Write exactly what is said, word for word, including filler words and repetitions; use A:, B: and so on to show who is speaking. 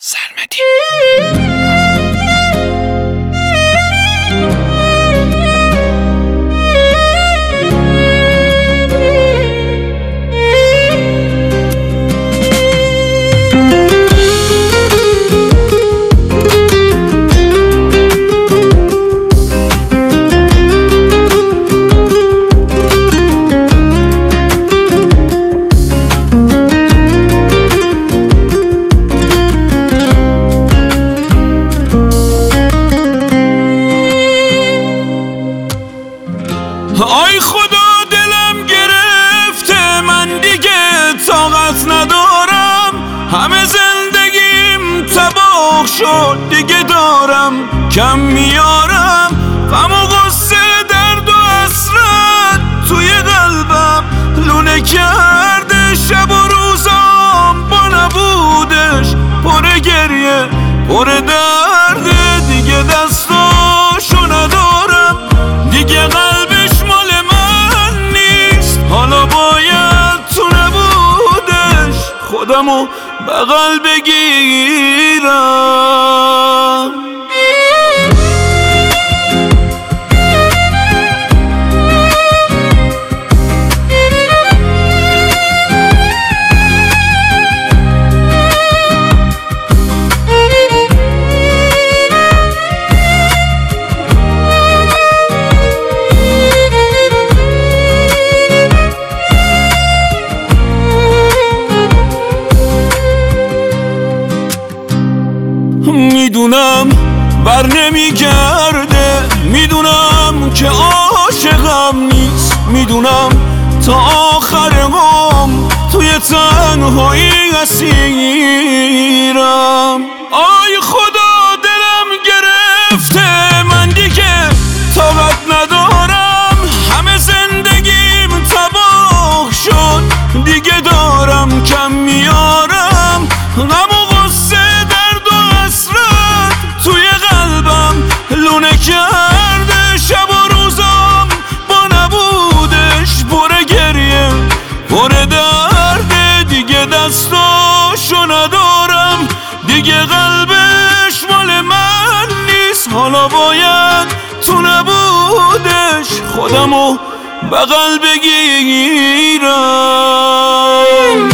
A: سرمدی.
B: آی خدا دلم گرفته، من دیگه طاقت ندارم، همه زندگیم تباه شد، دیگه دارم کم میارم، غم و غصه درد و حسرت توی قلبم لونه کرده، شب و روزام با نبودش پر گریه پر درده، دیگه دستاشو ندارم، دیگه قلبش مال من نیست، حالا باید تو نبودش خودمو بغل بگیرم. میدونم بر نمیگرده، میدونم که عاشقم نیست، میدونم تا آخر عمر توی تنهایی اسیرم. آی خدا دلم گرفته، من دیگه طاقت ندارم، همه زندگیم تباه شد، دیگه دارم کم میارم، غم و غصه درد و حسرت توی قلبم لونه کرده، شب و روزام با نبودش پر گریه پر درده، دیگه دستاشو ندارم، دیگه قلبش مال من نیست، حالا باید تو نبودش خودمو بغل بگیرم.